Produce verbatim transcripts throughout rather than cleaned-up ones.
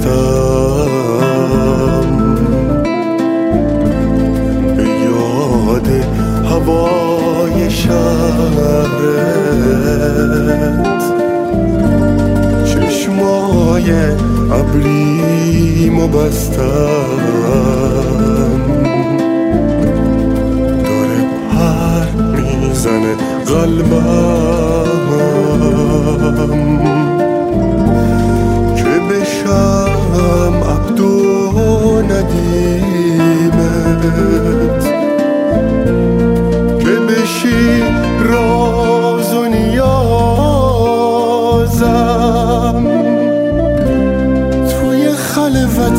به یاد هوای شهرت، چشمای ابریمو بستم، داره پر میزنه قلبم که بشم عبد و ندیمت، که بشی راز و نیازم توی خلوت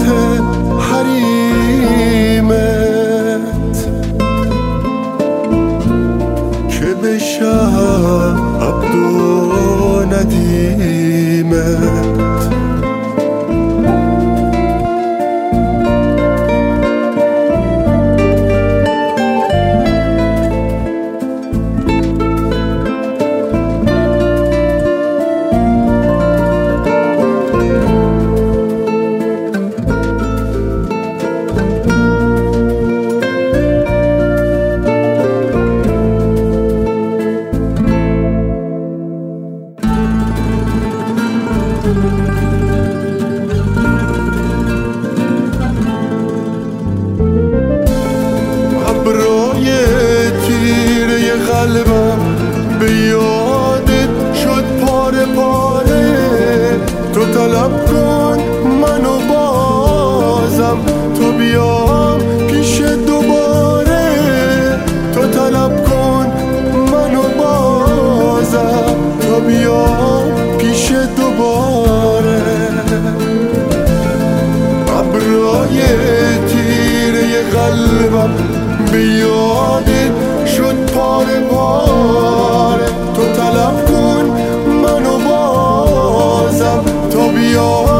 حریمت، که بشم عبد و ندیمت. ابرای تیره قلبم به یادت شد پاره پاره، تو طلب کن منو بازم تو بیام پیش دوباره، تو طلب کن منو بازم تو بیام پیش دوباره. ابرای تیره قلبم به یادت شد پاره پاره، تو طلب کن منو بازم تو بیا